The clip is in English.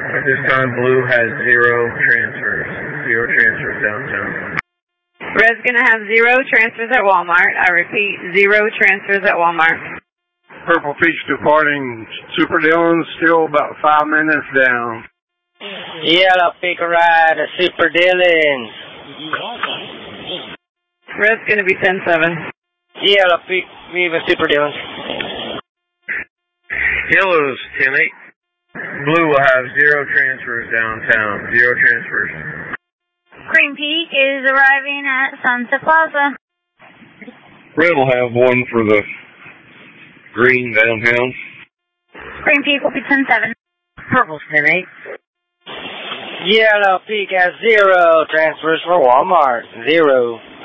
At this time, Blue has 0 transfers. 0 transfers downtown. Red's going to have 0 transfers at Walmart. I repeat, 0 transfers at Walmart. Purple Peach departing Super Dillon's, still about 5 minutes down. Yellow Peak ride to Super Dillon's. Red's going to be 10-7. Yellow Peak, Viva Super Dillon's. Yellow's 10-8. Blue will have 0 transfers downtown. 0 transfers. Green Peak is arriving at Sunset Plaza. Red will have 1 for the green downtown. Green Peak will be 10-7. Purple's 10-8. Yellow Peak has 0 transfers for Walmart. 0.